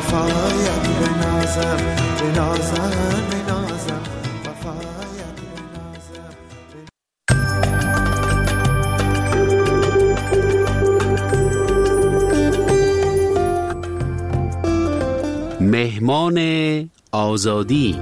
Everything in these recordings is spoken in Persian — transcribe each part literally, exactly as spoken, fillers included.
وفایت بنازم بنازم بنازم وفایت بنازم. مهمان آزادی.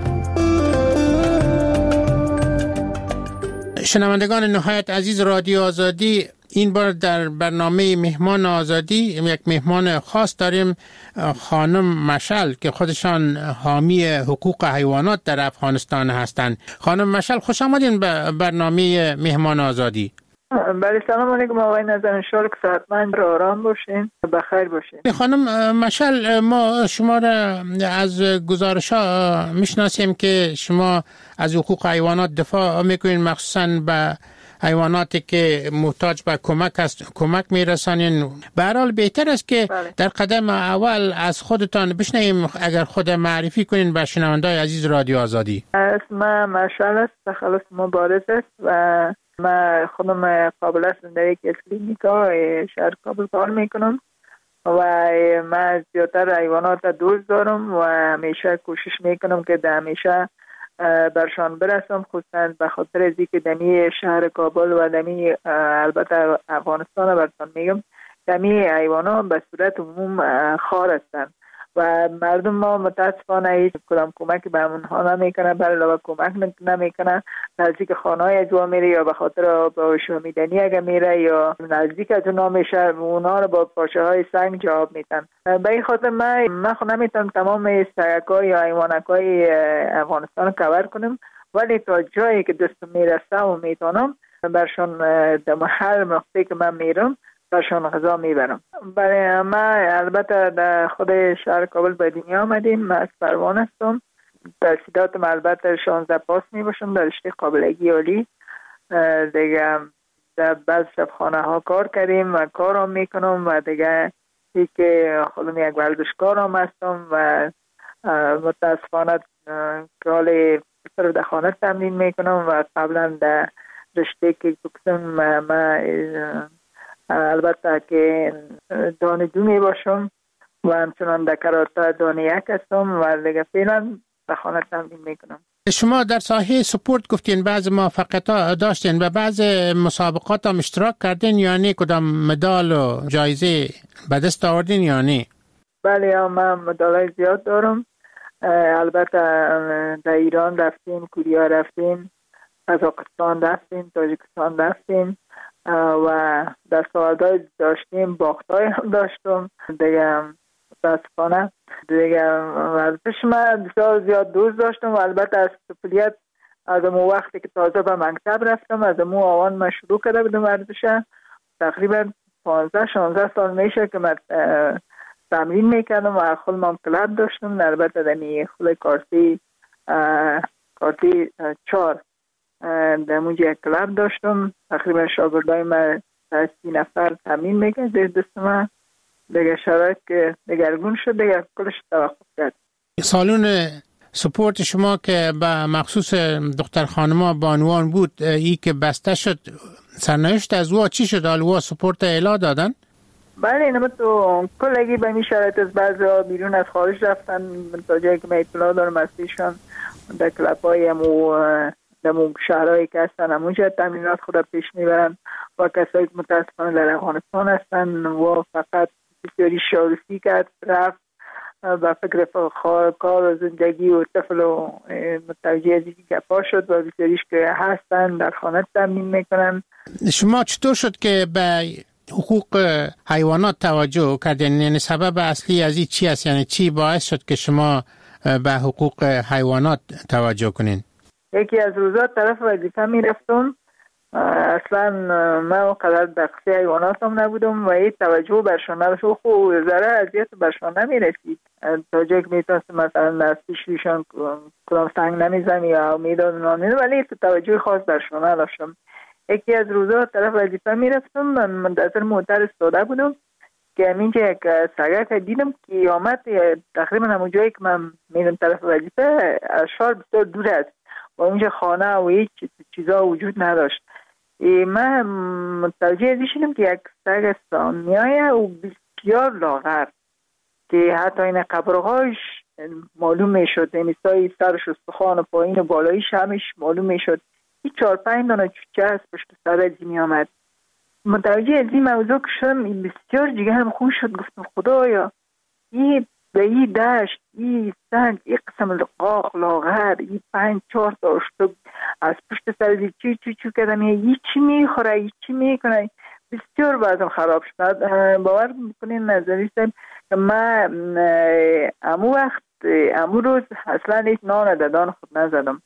شنوندگان نهایت عزیز رادیو آزادی، این بار در برنامه مهمان آزادی یک مهمان خاص داریم، خانم مشعل که خودشان حامی حقوق حیوانات در افغانستان هستند. خانم مشعل خوش آمدین به برنامه مهمان آزادی. بله سلام علیکم آقای نظر، انشالله که صحتمند و آرام باشین، بخیر باشین. خانم مشعل، ما شما را از گزارش ها میشناسیم که شما از حقوق حیوانات دفاع میکنین، مخصوصا به حیواناتی که محتاج به کمک است کمک میرسانین. به هر حال بهتر است که بله. در قدم اول از خودتان بشنویم، اگر خود معرفی کنین به شنوندگان عزیز رادیو آزادی. اسم مشعل است، تخلص مبارز است و من خودم قابل هستم در یک کلینیکا شهر کابل کار میکنم و من زیادتر حیوانات دوست دارم و همیشه کوشش میکنم که در همیشه برشان برسم، خصوصا به خاطر از اینکه دمی شهر کابل و دمی البته افغانستان براتون میگم دمی حیوانات به صورت عموم خار هستند و مردم ما متاسفانه هیچ کدام کمک به اونها نمیکنه، بر علاوه کمک نمیکنه، نزدیک خانه‌های اجوا میره یا به خاطر با شومیدنی اگه میره یا نزدیک از اونها میشه اونها رو با پاشه های سنگ جواب میدن. به این خاطر من من خود نمیتونم تمام سگ‌های یا حیوانات‌های افغانستان رو کور کنم، ولی تا جایی که دستم میرسه و میتونم برشان در هر نقطه‌ای که من میرم برشان غذا میبرم. برای ما البته در خود شهر کابل به دنیا آمدیم. من از پروان هستم، تحصیلاتم البته شانزده پاس میباشم در رشته قابلگی عالی دیگه. در بعض شبخانه ها کار کردیم و کار هم میکنم و دیگه ای که خودم یک ورزشکار هم هستم و متاسفانه کال پسر در خانه تمرین میکنم و قبلا در رشته که بکسم ما البته که دانه دو می باشم و همچنان در کراته دانه یک هستم و دیگه فعلا در خانه تمرین میکنم. شما در ساحه سپورت گفتین بعض موفقیت داشتین و بعض مسابقات هم اشتراک کردین، یعنی کدام مدال و جایزه به دست آوردین یعنی؟ بله من مدالای زیاد دارم، البته در ایران رفتیم، کوریا رفتیم، قزاقستان رفتیم، تاجیکستان رفتیم و در سوالدهای داشتیم، باختای هم داشتم دیگه. متاسفانه دیگه ورزش من بسیار زیاد دوست داشتم و البته از طفولیت از امو وقتی که تازه به مکتب رفتم از امو آوان من شروع کرده بودم ورزش. تقریبا پانزده شانزده سال میشه که من تمرین میکردم و خودم هم کلب داشتم، البته دمی خود کارتی کارتی چار در مونجا یک کلب داشتم. تقریبا شاگردای من سی نفر تمرین میکرد در دست من دیگه. شرایط که دگرگون شد دیگه کلش توقف کرد. سالون سپورت شما که به مخصوص دختر خانما بانوان بود، ای که بسته شد، سرنوشت از او چی شد؟ آلوا سپورت اعلا دادن؟ بله اینما تو کلگی به این شرایط از بعضی ها بیرون از خارج رفتن تا جایی که من اطلاع دارم از پیشان در کلب های امو در شهرهایی که هستن همونجا تمرینات خود پیش میبرن و کسایی که متاسفانه در افغانستان هستن و فقط بسیاری شارفی کرد رفت و فکر کار و زندگی و طفل و متوجه از اینکه گپا شد و بسیاریش که هستن در خانه تمرین میکنن. شما چطور شد که به حقوق حیوانات توجه کردین؟ یعنی سبب اصلی از این چی است؟ یعنی چی باعث شد که شما به حقوق حیوانات توجه کنین؟ یکی از روزا طرف وظیفه میرفتم، اصلا من قدر دقیقی حیوانات هم نبودم و این توجه برشان نداشت. خوب ذره اذیت برشان نمیرسید تا جایی که میتونست مثلا از پیششان کدام سنگ نمیزن یا میدادن، ولی توجه خاص برشان نداشتم. یکی از روزا طرف وظیفه میرفتم، من منتظر موتر استاده بودم که همینجا یک سگک دیدم که آمد تقریبا همون جایی که من میرم طرف وظیفه از شهر بسیار دور است و اونجا خانه و هیچ چیزا وجود نداشت. من متوجه شدم که یک سگ اسپانیایی و بسیار لاغر که حتی این قبرهاش معلوم میشد، این سای سرش استخوان و پایین و بالایش همش معلوم میشد. این چهار پنج دانه چوچه از پشت سر از می آمد. متوجه از این موضوع که شدم، این بسیار جگه هم خوش شد. گفتم خدایا این به این دشت، این سنگ، این قسم لقاق لاغر، این پنج چهار تا اشتگ از پشت سر از چی چی چی کردم، این چی میخوره، این چی میکنه. بسیار بعضم خراب شد. باور میکنین نظری سیم که من امو وقت امو روز اصلا هیچ نان ددان خود نزدم.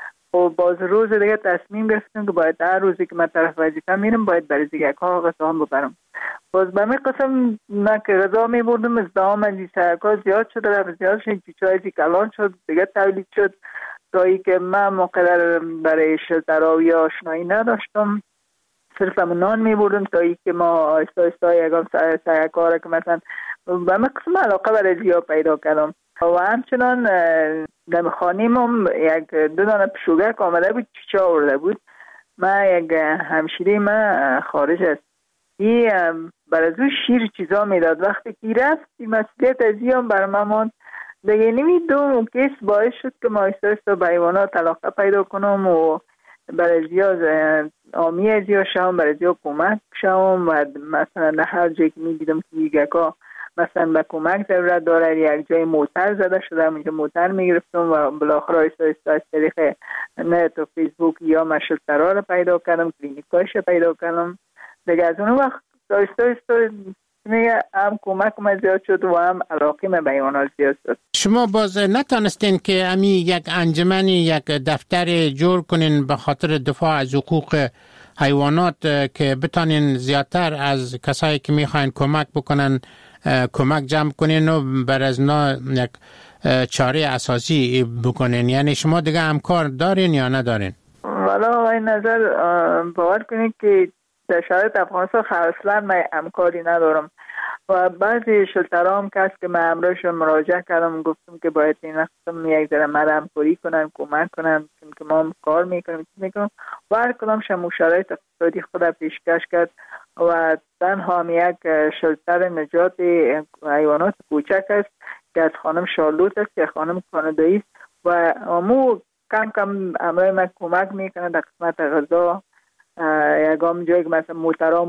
و باز روز دیگه تصمیم گرفتم که باید هر روزی که من طرف وظیفه میرم باید برای دیگه ها غذا ببرم. باز به من قسم نه که غذا میبردم، ازدهام از این سرکا زیاد شد، رفت زیاد شد، چیچای زی کلان شد، دیگه تولید شد تا ای که من مقدر برای شلتراوی آشنایی نداشتم. صرف هم نان میبردم تا ای که ما آیستا آیستا یکم سرکاره که مثلا به من قسم علاقه برای زیاد پیدا کردم. و همچنان در خانیم هم یک دو دانه پشوگک آمده بود، چیچه آورده بود. من یک همشیره من خارج است، این برای از شیر چیزا میداد. وقتی که رفت این مسئولیت از این هم بر من ماند دیگه. نمی دو کیس باعث شد که ما ایستا ایستا به حیوانات علاقه پیدا کنم و برای زیاد آمی از زیاد شوم، برای زیاد کمک شوم. و مثلا در هر جایی که می دیدم که یگکا مثلا به کمک ضرورت داره، یک جای موتر زده شده، اونجا موتر میگرفتم و بالاخره ایستا ایستا از طریق نت و فیسبوک یا مشلترها رو پیدا کردم، کلینیکایش رو پیدا کردم. دیگه از اون وقت ایستا ایستا میگه هم کمک من زیاد شد و هم علاقه من به حیوانات زیاد شد. شما باز نتانستین که امی یک انجمنی، یک دفتر جور کنین به خاطر دفاع از حقوق حیوانات که بتانین زیادتر از کسایی که میخواین کمک بکنن کمک جمع کنین و بر از نا یک چاره اساسی بکنین؟ یعنی شما دیگه همکار دارین یا ندارین؟ والا این نظر باور کنید که در شرایط افغانستان اصلا من همکاری ندارم و بعضی شلترها هم کس که من امروزشون مراجعه کردم گفتم که باید این قسم یک ذره من همکاری کنن، کمک کنن که ما هم کار میکنیم میکنم و هر کدام شما شرایط اقتصادی خود پیشکش کرد و تنها هم یک شلتر نجات حیوانات کوچک است که از خانم شارلوت است که خانم کانادایی است و امو کم کم امروز من کمک میکنه در قسمت غذا. یکم جایی که مثلا موترها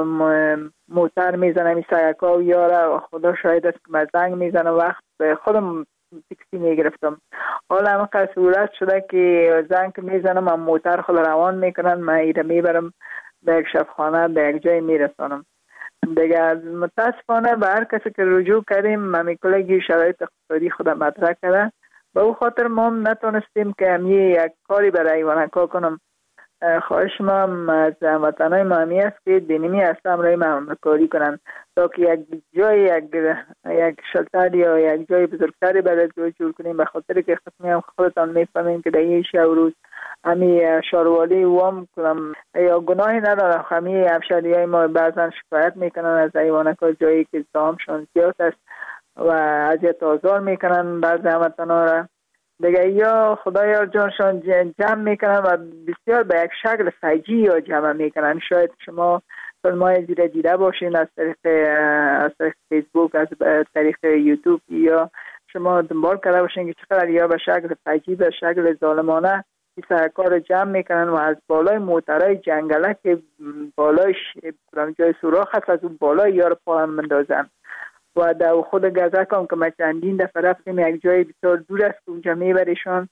موتر میزنه می سایکا و یاره و خدا شاید است که من زنگ میزنه وقت خودم تکسی میگرفتم. حالا همه که صورت شده که زنگ میزنم من موتر خود روان میکنن، من ایره میبرم به یک شفخانه به یک جای میرسانم. دیگه متاسفانه به هر کسی که رجوع کردیم من میکلگی شرایط اقتصادی خودم مطرح کرده به او خاطر ما هم نتونستیم که همی یک کاری برای حیوانات کنم. خواهش ما از وطنهای مهمی است که دینیمی هست امرای همکاری کنن تا که یک جای یک, یک شلتر یا یک جای بزرگتری برای جای جور کنیم. به خاطر که خصمی هم خودتان میفهمیم که در این شب روز همی شاروالی و هم کنم یا گناهی ندارم. همی همشهری های ما بعضا شکایت میکنن از حیوانات ها جایی که زامشان زیاد است و اذیت آزار میکنن بعض هموطنها را. دیگه یا خدایا جانشان جمع میکنن و بسیار به یک شکل فجی یا جمع میکنن. شاید شما فیلمای زیر دیده باشین از طریق از طریق فیسبوک، از طریق یوتیوب یا شما دنبال کرده باشین که چقدر یا به شکل فجی به شکل ظالمانه این سرکار رو جمع میکنن و از بالای موترهای جنگله که بالایش جای سوراخ هست از اون بالای یار پا هم مندازن و در خود گزک هم که ما چندین دفعه رفتیم یک جای بسیار دور است اونجا میبریشون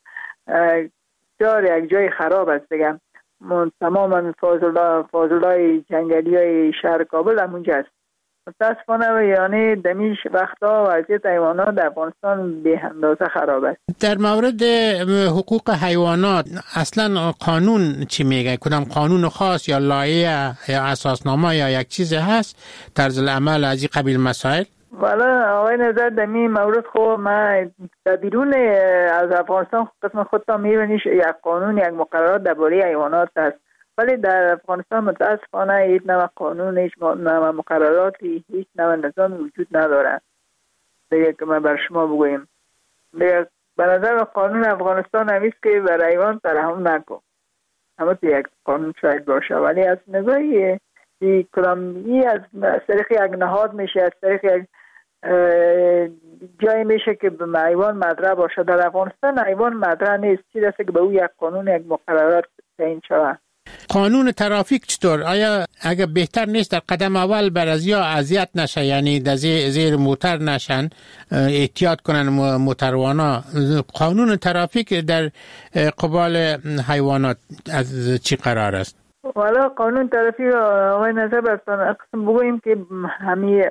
دار یک جای خراب است دیگه. تماما فاضلای جنگلی های شهر کابل هم اونجا است. متاسفانه یعنی دمیش وقتا وضعیت حیوانات در افغانستان به اندازه خراب است. در مورد حقوق حیوانات اصلا قانون چی میگه؟ کدام قانون خاص یا لایحه یا اساسنامه یا یک چیز هست طرز العمل از این قبیل مسائل؟ والا آقای نظر در این مورد خب من در بیرون از افغانستان قسم خودتا میبینیش یک قانون یک مقررات درباره حیوانات هست، ولی در افغانستان متاسفانه هیچ نوع قانون، هیچ نوع مقرراتی، هیچ نوع نظام وجود نداره. دیگه که من بر شما بگویم دیگه به نظر قانون افغانستان همیست که بر حیوان ترحم نکن. همه تو یک قانون شاید باشه ولی از نگاهی کدام ای از طریق یک نهاد میشه، از طریق یک جایی میشه که به حیوان مدرع باشه. در افغانستان حیوان مدرع نیست، چیزی است که به او یک قانون یک مقررات تعیین شده. قانون ترافیک چطور؟ آیا اگه بهتر نیست در قدم اول برازیا اذیت نشه، یعنی در زیر موتر نشن، احتیاط کنن موتروانا؟ قانون ترافیک در قبال حیوانات از چی قرار است؟ والا قانون ترافیک آقای نظر برستان اقسم بگوییم که همی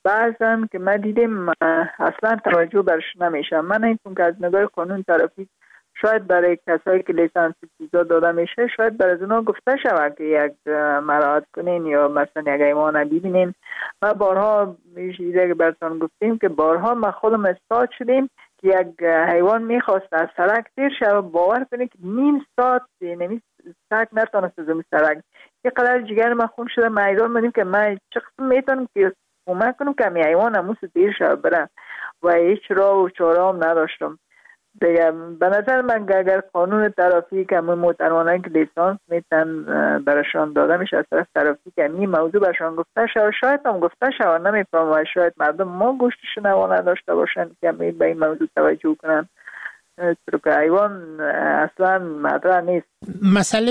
بعضن که ما دیدیم اصلا توجه برش نمیشه. من این که از نگاه قانون ترافیک شاید برای کسایی که لیسانس چیزا داده میشه شاید برای اونا گفته شود که یک مراعات کنین یا مثلا یک حیوان ببینین. ما بارها میشه که براتون گفتیم که بارها ما خودم استاد شدیم که یک حیوان میخواست از سرک تیر شه، باور کنید که نیم ساعت نمی سرک نتونست از سرک. یه قدر جگر ما خون شده، ما ایران بودیم که ما چه قسم میتونم که کمک کنم که می حیوان همون تیر شه بره و هیچ راه و چاره هم نداشتم دیگه. به نظر من اگر قانون ترافیک همون موتروانایی که لیسانس میتن برشان داده میشه از طرف ترافیک همین موضوع برشان گفته شد، شاید هم گفته شد نمیفهم و شاید مردم ما گوشتش نوانه داشته باشن که به این موضوع توجه کنن چرا که حیوان اصلا مدرع نیست. مسئله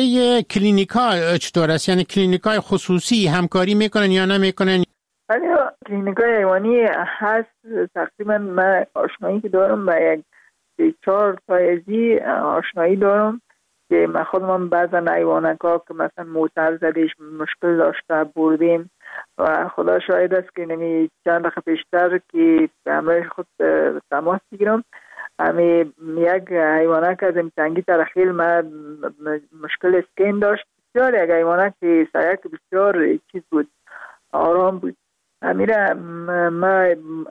کلینیکا چطور است؟ یعنی کلینیکای خصوصی همکاری میکنن یا نمیکنن؟ ولی کلینیکای حیوانی هست. تقریبا من آشنایی که دارم با یک چهار تایزی آشنایی دارم که من خودم بعضا حیوانکا که مثلا موتر زدیش مشکل داشته بردیم و خدا شاهد است که نمی چند دقیقه پیشتر که به همراه خود تماس بگیرم همی یک حیوانک از امتنگی ترخیل من مشکل اسکین داشت. بسیار یک حیوانک که سایک بسیار چیز بود، آرام بود. امیره ما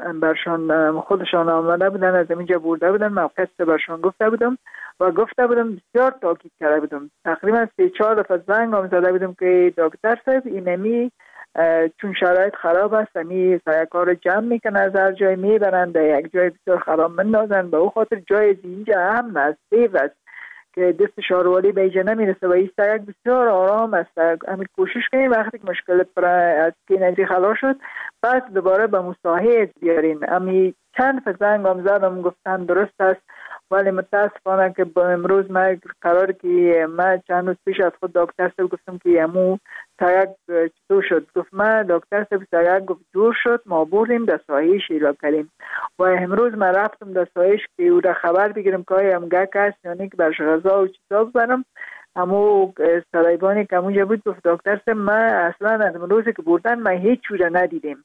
برشان خودشان آمده بودن، از اینجا برده بودن، ما قصه برشان گفته بودم و گفته بودم بسیار تاکید کرده بودم. تقریبا سه چهار دفعه زنگ هم زده بودم که دکتر صاحب اینمی چون شرایط خراب است امی سایکار جمع میکنه از هر جای میبرن در یک جای بسیار خراب مندازن، به او خاطر جای اینجا هم است سیف است که دست شاروالی به اینجا نمیرسه و این سایک بسیار آرام است. همین کوشش کنیم وقتی که مشکل پر از که نزدیک خلاص شد پس دوباره به مصاحبه بیارین. همین چند فزنگ هم زدم گفتن درست است، ولی متاسفانه که با امروز ما قرار که ما چند روز پیش از خود دکتر صاحب گفتم که امو سایک چطور شد، گفت ما دکتر صاحب سایک گفت جور شد، ما بردیم در سایه شیلا کردیم و امروز ما رفتم در سایش که او را خبر بگیرم که آیا هم گک هست یعنی که برش غذا و چیزا ببرم. همو سرایبانی که همونجا بود گفت دکتر صاحب ما اصلا از روزی که بردن ما هیچ چوره ندیدیم.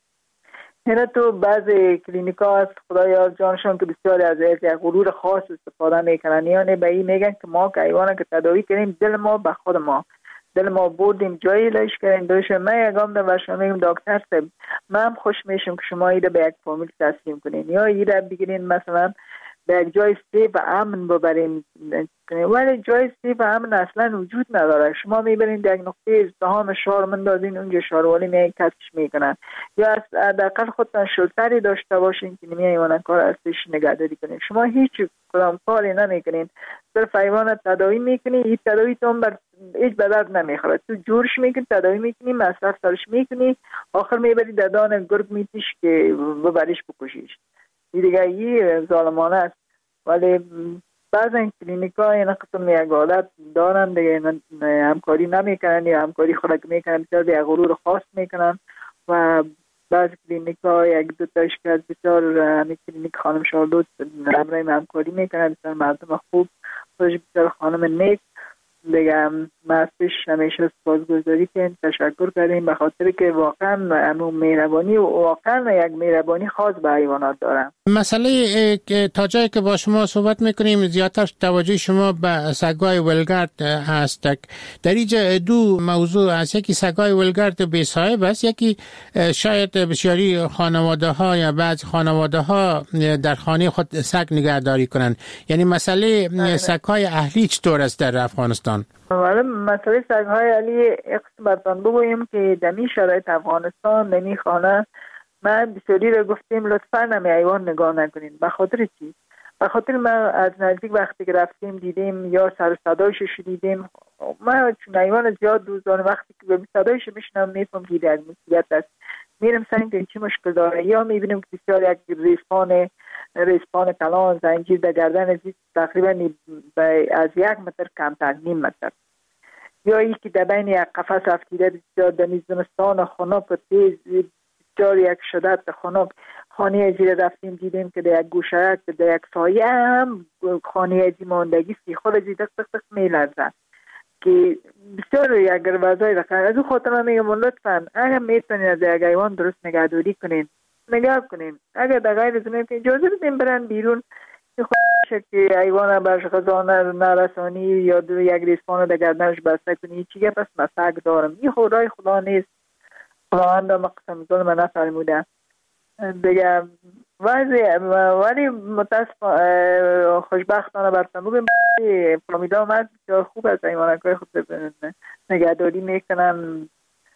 هنه تو بعض کلینیکا هست خدایا جانشون که بسیاری از یک غرور خاص استفاده میکنن، یعنی به این میگن که ما که حیوانه که تداوی کنیم دل ما به خود ما، دل ما بردیم جایی لایش کردیم دوش ما یکم در ورشان میگم دکتر صاحب من هم خوش میشم که شما ایده به یک فامیل تسلیم کنین یا ایده بگیرین مثلا به یک جای سیف و امن ببریم، ولی جای سیف و امن اصلا وجود نداره. شما میبرین در یک نقطه ازدحام شهر مندازین اونجا شهروالی می کسش میکنن یا از حداقل خودتان شلتری داشته باشین که نمی حیوانات کار ازش نگهداری کنین. شما هیچ کدام کاری نمیکنین، صرف حیوانات تداوی میکنین، این تداوی تون بر هیچ به درد نمیخوره، تو جورش میکنی تداوی میکنی مصرف سرش میکنی آخر میبری در دان گرگ میتیش که ببریش بکشیش. دیگه این ظالمانه است. ولی بعض این کلینیکا این قسم یک عادت دارن دیگه همکاری نمیکنن یا همکاری خلق میکنن بسیار دیگه غرور خاص میکنن و بعض کلینیکا یک دو تاش که از بسیار همی کلینیک خانم شارلوت همراهیم همکاری میکنن، بسیار مردم خوب خودش بسیار خانم نیک دیگه. ما از پیش همیشه سپاسگزاری کنیم، تشکر کردیم به خاطر که واقعا همون مهربانی و واقعا یک مهربانی خاص به حیوانات دارن. مسئله تا جایی که با شما صحبت میکنیم زیادتر توجه شما به سگای ولگرد هست. در اینجا دو موضوع هست، یکی سگای ولگرد بی صاحب است، یکی شاید بسیاری خانواده ها یا بعض خانواده ها در خانه خود سگ نگهداری کنند. یعنی مسئله سگای اهلی چطور است در افغانستان؟ ولی مسئله سگ‌های علی اقصد برتان بگویم که دمی شرایط افغانستان دمی خانه من بسیاری رو گفتیم لطفاً نمی حیوان نگاه نکنین. به خاطر چی؟ به خاطر ما از نزدیک وقتی که رفتیم دیدیم یا سر صدایش شنیدیم، ما چون حیوان زیاد دوست دارم وقتی که به صدایش میشنم میفهم که یک مصیبت است. میرم سعی که چی مشکل داره، یا میبینیم که بسیار یک ریسپان ریسپان کلان زنجیر در گردن زیست تقریبا از یک متر کمتر، نیم متر، یا ای که در بین یک قفس افتیده بسیار در زمستان خنک و تیز بسیار یک شدت خنک. خانه زیر رفتیم دیدیم که در یک گوشه که در یک سایه هم خانه ازی ماندگی سیخور ازی دق دق دق میلرزه که بسیار یک وضعی رقم. از او خاطر من میگم لطفا اگر میتونین از یک حیوان درست نگهداری کنین نگاه کنین، اگر در غیر از اون اجازه بدین برن بیرون، خودشه که حیوان برش غذا نرسانی یا دو یک ریسپان در گردنش بسته کنی چیگه پس مسک دارم. این خدای خدا نیست، خداوند مقسم ظلم نفرموده دیگه. وضع ولی متاسف خوشبختانه برتن بگم فامیلا من بسیار خوب از حیوانات خود نگهداری میکنن،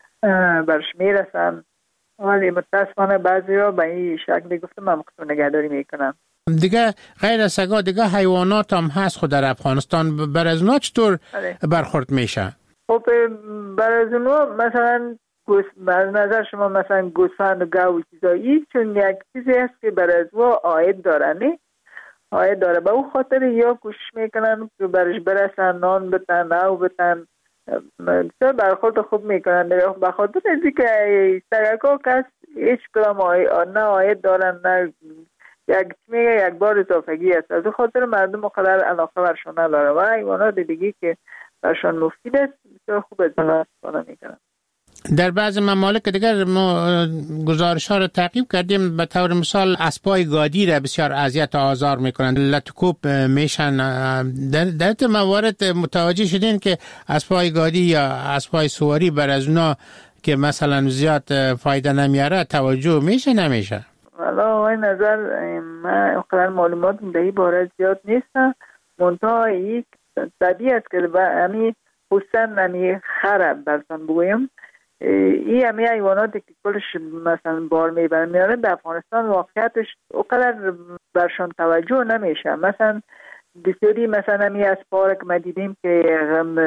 برش میرسن، ولی متاسفانه بعضی ها به این شکلی گفتم من مقصود نگهداری میکنن. دیگه غیر از سگا دیگه حیوانات هم هست خود در افغانستان، بر از اونا چطور برخورد میشه؟ خب بر از اونا مثلا بر نظر شما مثلا گوسفند و گاو و چیزایی چون یک چیزی هست که بر از اونا عاید داره، نه عاید داره، به او خاطر یا کوشش میکنن که برش برسن، نان بتن او بتن، بسیار برخورد خوب میکنن. به خاطر ازی که سگکا کس هیچ کلام نه عاید دارن نه یک میگه یک بار اضافگی است، از خاطر مردم مقدر علاقه برشان نداره و حیوانات دیگه که برشان مفید است بسیار خوب از اون استفاده میکنن. در بعض ممالک دیگر ما گزارش ها رو تعقیب کردیم، به طور مثال اسبای گادی را بسیار اذیت و آزار میکنن، لطکوب میشن. در در موارد متوجه شدین که اسبای گادی یا اسبای سواری بر از اونا که مثلا زیاد فایده نمیاره توجه میشه نمیشه؟ والا این نظر من اقدر معلومات در این باره زیاد نیستم، منتها یک طبیعی است که همی حسن همی خرب برسان بگویم این همی حیواناتی که کلش مثلا بار میبرن میاره در افغانستان واقعیتش اقدر برشان توجه نمیشه. مثلا بسیاری مثلا همی از پارک ما دیدیم که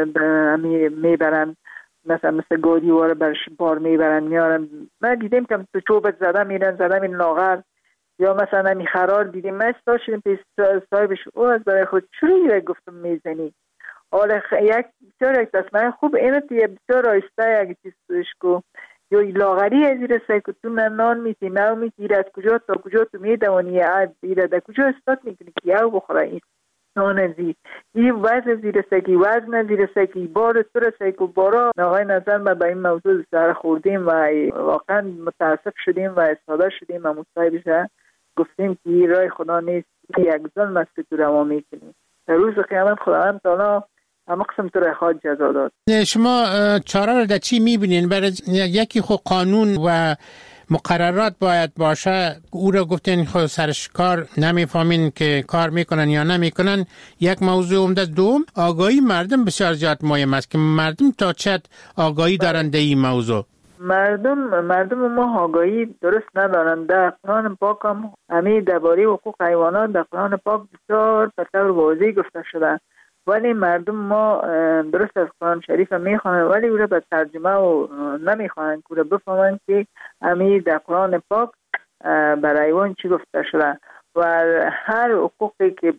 همی میبرن مثلا مثل گودی واره برش بار میبرن میارن، من دیدیم که تو چوبت زده میرن زده میرن لاغر، یا مثلا همی خرار دیدیم من استا شدیم پیش صاحبش او از برای خود چوری را گفتم میزنی حالا یک بسیار یک تصمیم خوب اینه تیه بسیار آیسته یک چیز توش کو یا لاغری از ایره سای که تو نان میتی نو میتی از کجا تا کجا تو میدوانی ایره در کجا استاد میکنی که یو بخوره این نان زی این وزن زیر سکی وزن زیر سکی بار تو رسکی که بارا نوای نظر ما به این موضوع سر خوردیم و واقعا متاسف شدیم و استاده شدیم و مصاحبه گفتیم که این رای خدا نیست، یک ظلم است که تو روا میکنیم. در روز قیامت خداوند تعالی اما قسم تو رای خواهد جزا داد. شما چاره رو در چی میبینین؟ برای یکی خود قانون و مقررات باید باشه، او را گفتین خود سرش کار نمیفهمین که کار میکنن یا نمیکنن. یک موضوع عمده. دوم آگاهی مردم بسیار زیاد مهم است که مردم تا چت آگاهی دارن در این موضوع. مردم مردم ما آگاهی درست ندارن. در قرآن پاک هم همین درباره حقوق حیوانات در قرآن پاک بسیار به طور واضح گفته شده، ولی مردم ما درست از قرآن شریف میخوانند ولی او را به ترجمه و نمیخوانند که بفهمند که همین در قرآن پاک برای حیوان چی گفته شده و هر حقوقی که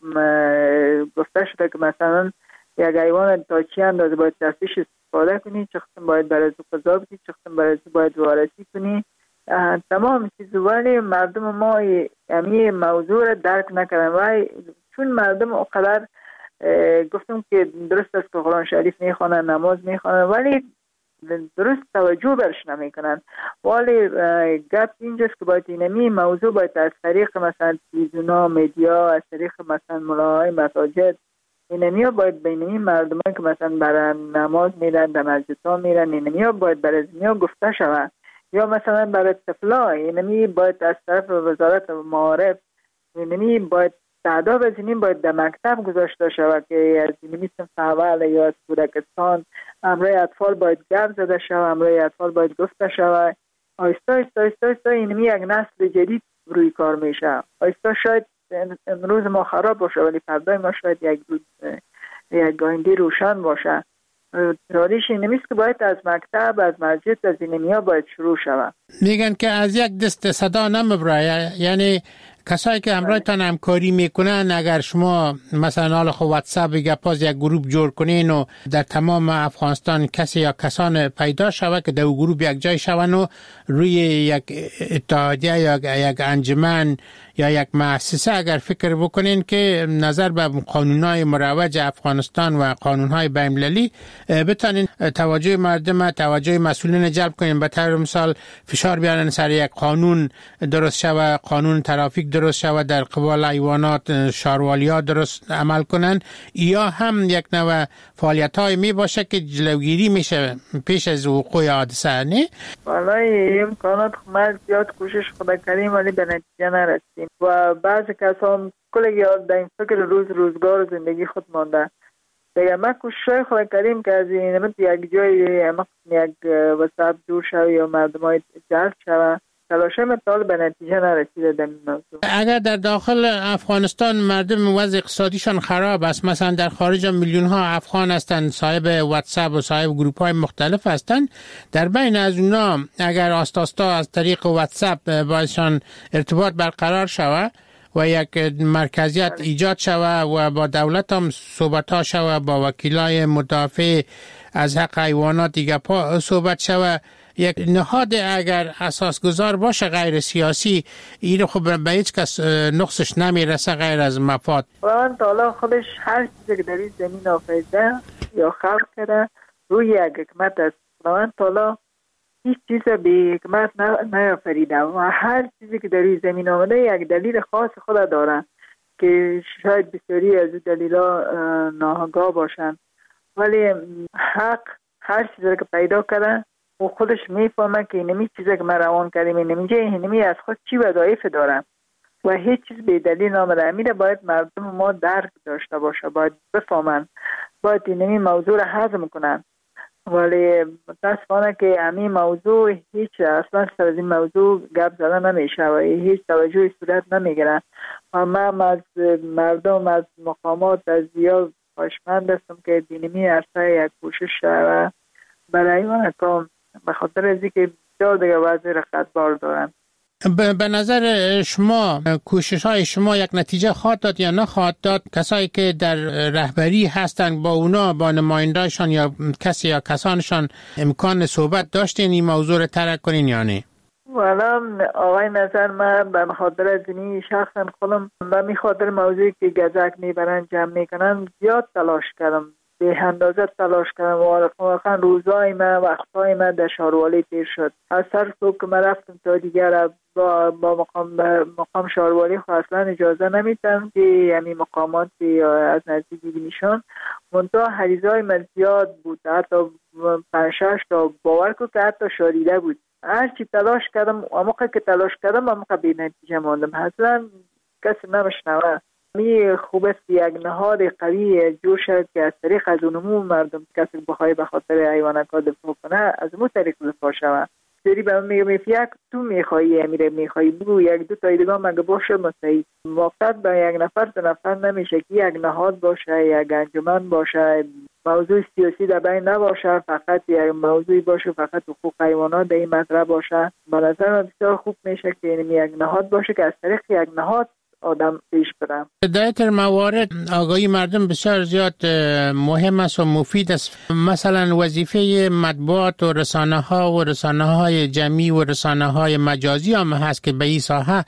گفته شده که مثلا یک حیوان تا چی اندازه باید دستش استفاده کنی، چه قسم باید برای او غذا بدی، چه قسم برای او باید وارسی کنی، تمام چیز. ولی مردم ما همین موضوع را درک نکردن و چون مردم اقدر گفتم که درست است که قرآن شریف میخوانن نماز میخوانن ولی درست توجه برش نمیکنن. ولی گپ اینجاست که باید اینمی موضوع باید از طریق مثلا تلویزیونا مدیا، از طریق مثلا ملاهای مساجد اینمی ها باید بینمی مردم که مثلا برای نماز میرن در مسجد ها میرن اینمی ها باید برای زنیا گفته شود، یا مثلا برای طفلا اینمی باید از طرف وزارت معارف اینمی باید تعداد از اینیم باید در مکتب گذاشته شود که از اینمی صنف اول یا از کودکستان امرای اطفال باید گپ زده شود، امرای اطفال باید گفته شود. آیستا آیستا آیستا آیستا اینمی یک نسل جدید روی کار میشه. آیستا شاید امروز ما خراب باشه ولی فردای ما شاید یک روز یک آینده روشن باشه تاریخ نمیست که باید از مکتب، از مسجد، از اینمیا باید شروع شود. میگن که از یک دست صدا نمیبره، یعنی کسایی که همراهتان همکاری میکنن اگر شما مثلا حالا خب واتساپ گپاز یک گروه جور کنین و در تمام افغانستان کسی یا کسان پیدا شود که در گروه یک جای شون و روی یک اتحادیه یا یک انجمن یا یک مؤسسه اگر فکر بکنین که نظر به قانونهای مروج افغانستان و قانونهای بین‌المللی بتونین توجه مردم، توجه مسئولین جلب کنین، به طور مثال فشار بیارن سر یک قانون درست شود، قانون ترافیک درست شود، در قبال حیوانات شاروالی‌ها درست عمل کنن، یا هم یک نوع فعالیت‌های می باشه که جلوگیری میشه پیش از وقوع حادثه. نه والله امکانات ما زیاد کوشش خدا کردیم ولی به نتیجه نرسیدیم و بعضی کسان کلی یاد در این فکر روز روزگار زندگی خود مانده. دیگه ما کوشش خدا کردیم که از این نمت یک جای یک واتساپ جور شد یا مردمای جلب شد، تلاشه مطال به نتیجه نرسیده در این موضوع. اگر در داخل افغانستان مردم وضع اقتصادیشان خراب است، مثلا در خارج میلیون ها افغان هستند صاحب واتساپ و صاحب گروپ های مختلف هستند، در بین از اونا اگر آستاستا از طریق واتساپ باشان ارتباط برقرار شود و یک مرکزیت ایجاد شود و با دولت هم صحبت ها شود، با وکیلای مدافع از حق حیوانات دیگه پا صحبت شود، یک نهاد اگر اساسگذار باشه غیر سیاسی، این خب به هیچ کس نقصش نمیرسه غیر از مفاد. خداوند تعالی خودش هر چیزی که در این زمین آفریده یا خلق کرده روی یک حکمت است. خداوند تعالی هیچ چیز به حکمت نیافریده و هر چیزی که در این زمین آمده یک دلیل خاص خود داره که شاید بسیاری از دلیلا ناآگاه باشن، ولی حق هر چیزی که پیدا کرده و خودش میفهمه که اینمی چیزی که من روان کردیم اینمی اینمی از خود چی وظایف دارم و هیچ چیز به دلیل نامده. امیره باید مردم ما درک داشته باشه، باید بفهمن، باید اینمی موضوع را هضم کنن. ولی متاسفانه که همین موضوع هیچ اصلا سر از این موضوع گپ زده نمیشه و هیچ توجهی صورت نمیگیره و من از مردم از مقامات از زیاد خواهشمند هستم که دینمی عرصه یک کوشش و برای من کام به خاطر از اینکه بسیار دیگه وضع رقتبار دارن. به نظر شما کوشش های شما یک نتیجه خواهد داد یا نخواهد داد؟ کسایی که در رهبری هستند با اونا، با نمایندهشان یا کسی یا کسانشان امکان صحبت داشتین این موضوع رو ترک کنین یا نه؟ والا آقای نظر من به خاطر از اینی شخصا خودم به می خاطر موضوعی که گزک میبرن جمع میکنن زیاد تلاش کردم، به اندازه تلاش کردم و واقعا روزای من وقتای من در شاروالی تیر شد. از سر صبح که من رفتم تا دیگر با, با مقام مقام شاروالی اصلا اجازه نمیدم که یعنی مقاماتی از نزدیک ببینیشان، منتها حریزای من زیاد بود، حتی پنج شش تا باور که حتی شاریده بود. هرچی تلاش کردم اما که تلاش کردم اما بی نتیجه ماندم. اصلا کسی نمیشنوه. می خوب است یک نهاد قوی جور شد که از طریق از اونمو مردم کسی بخوای به خاطر حیوانات دفاع کنه از اون طریق دفاع شود. سری به من میگم یک تو میخوایی امیره میخوایی بگو یک دو تا دیگه مگه باشه مستعد وقت به یک نفر دو نفر نمیشه که یک نهاد باشه، یک انجمن باشه، موضوع سیاسی در بین نباشه، فقط یک موضوعی باشه فقط حقوق حیوانات در این مطرح باشه. به نظر من بسیار خوب میشه که یک نهاد باشه که از طریق یک نهاد آدم پیش برم. در این موارد آگاهی مردم بسیار زیاد مهم است و مفید است. مثلا وظیفه مطبوعات و رسانه ها و رسانه های جمعی و رسانه های مجازی هم هست که به این ساحه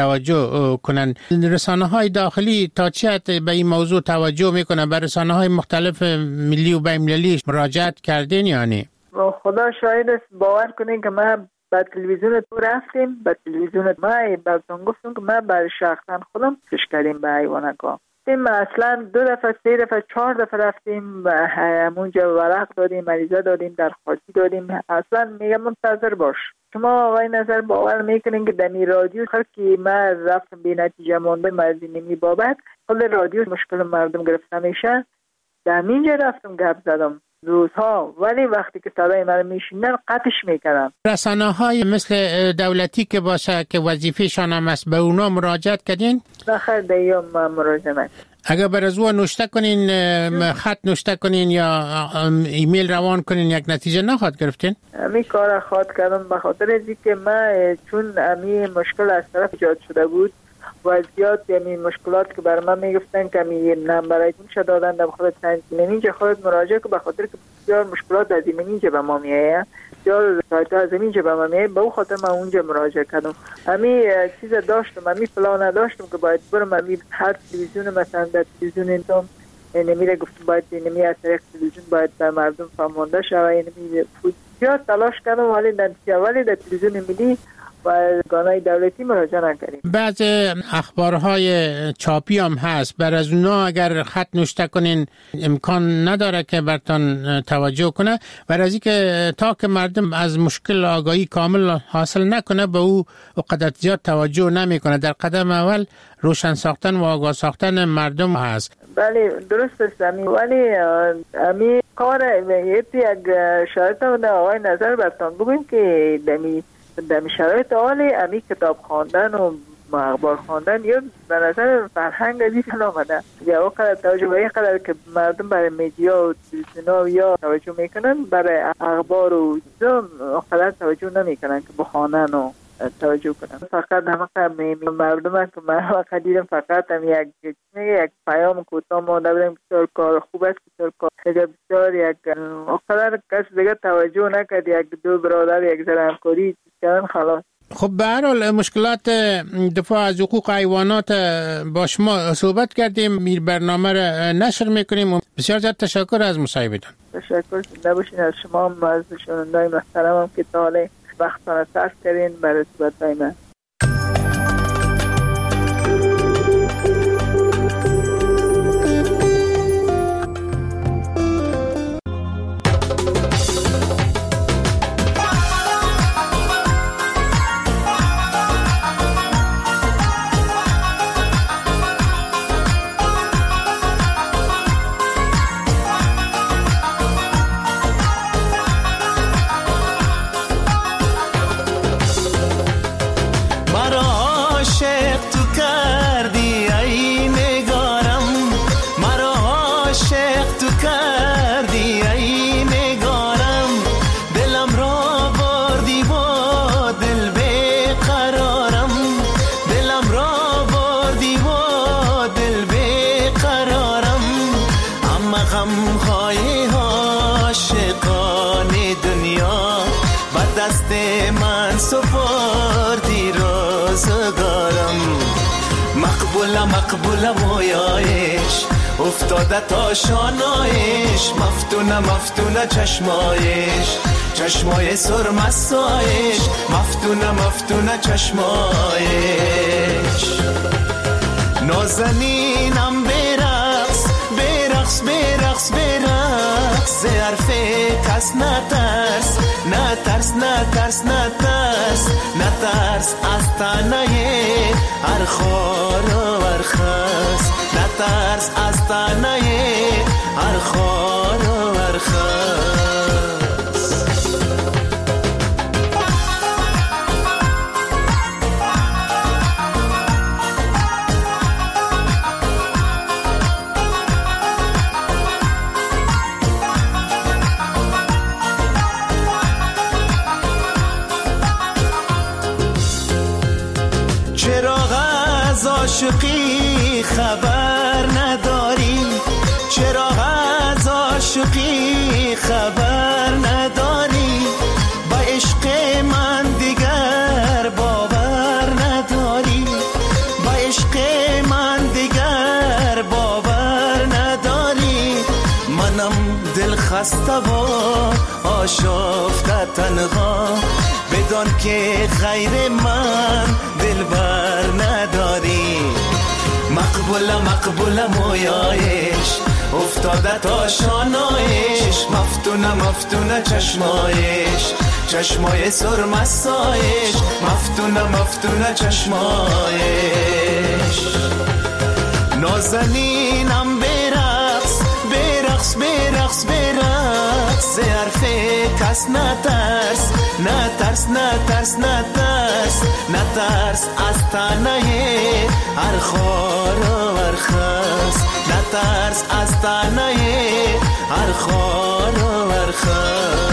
توجه کنند. رسانه های داخلی تا چه حد به این موضوع توجه میکنن؟ به رسانه های مختلف ملی و بین المللی مراجعت کردین یا نه؟ خدا شاهد است، باور کنین که من با تلویزیون تو رفتیم، با تلویزیون ما براتون گفتم که ما برای شخصا خودم کش کردیم به حیوانات ها. ما اصلا دو دفعه سه دفعه چهار دفعه رفتیم و همونجا ورق دادیم، مریضه دادیم، درخواستی دادیم. اصلا میگم منتظر باش. شما آقای نظر باور میکنین که در این رادیو هر کی ما رفتم بی نتیجه مونده مردمی بابت خود رادیو مشکل مردم گرفته میشه. در اینجا رفتم گپ زدم روزها، ولی وقتی که صدای من میشنن قطعش میکنن. رسانه های مثل دولتی که باشه که وظیفه‌شان هم است به اونا مراجعت کردین؟ نخیر دیگه ما مراجعه نکردیم. اگر بر از او نوشته کنین، خط نوشته کنین یا ایمیل روان کنین، یک نتیجه نخواد گرفتین؟ امی کار خواهد کردم به خاطر اینکه که من چون امی مشکل از طرف ایجاد شده بود و زیاد یعنی مشکلات که بر من میگفتن که می نمبر ایمونش دادن در خود اینجا خودت مراجعه که به خاطر که بسیار مشکلات از اینجا به ما میایه، بسیار سایت از اینجا به ما میایه، به اون خاطر من اونجا مراجعه کردم. امی چیز داشتم، امی پلان نداشتم که باید برم امی هر تلویزیون مثلا در تلویزیون اینتام نمیره گفتم باید نمی از طریق تلویزیون باید در مردم فهمانده شوه، نمی زیاد تلاش کردم ولی در ولی در تلویزیون ملی و گانای دولتی مراجعه نکردیم. بعض اخبارهای چاپی هم هست، بر از اونا اگر خط نوشته کنین امکان نداره که برتان توجه کنه، بر از اینکه تا که مردم از مشکل آگاهی کامل حاصل نکنه به او قدر زیاد توجه نمیکنه. در قدم اول روشن ساختن و آگاه ساختن مردم هست. بله درست است امی، ولی امی کار یک شرایط هم در آقای نظر برتان بگویم که دمی در شرایط حالی امی کتاب خواندن و اخبار خواندن یا به نظر فرهنگ ازی آمده یا وقت توجه به این قدر که مردم برای میدیا و تلویزیون یا توجه میکنن، برای اخبار و قدر توجه نمیکنن که بخوانن و توجه کنن. فقط همه مردم که من وقت دیدم فقط هم یک یک پیام کوتاه ما نبودم بسیار کار خوب است، بسیار کار بسیار یک قدر کس دیگه توجه نکرد، یک دو برادر یک ذره همکاری کردن خلاص. خب به هر حال مشکلات دفاع از حقوق حیوانات با شما صحبت کردیم، میر برنامه را نشر میکنیم و بسیار زیاد تشکر از مصاحبتان. تشکر نباشین از شما هم از شنوندای محترمم که تا حالا وقتان صرف کردین برای صحبت‌های من. مقبول مویایش افتاده تا شانایش، مفتونه مفتونه چشمایش، چشمای سرمستایش، مفتونه مفتونه چشمایش. نازنینم برقص برقص برقص برقص، ز حرف کس نترس نترس نترس نترس نترس از تنه هر خار و هر خس، نترس از تنه هر خار و هر خس. عاشقی خبر نداری، چرا از عاشقی خبر نداری، با عشق من دیگر باور نداری، با عشق من دیگر باور نداری. منم دل خسته و آشفته تنها، بدان که غیر من دل بر نداری. مقبول مقبول مویایش افتاده تا شانایش، مفتونه مفتونه چشمایش، چشمای سرمستایش، مفتونه مفتونه چشمایش. نازنینم برقص برقص برقص برقص، ز حرف کس نترس نترس نترس نترس نترس از تنه هر خار و هر خس، نترس از تنه هر خار و هر خار.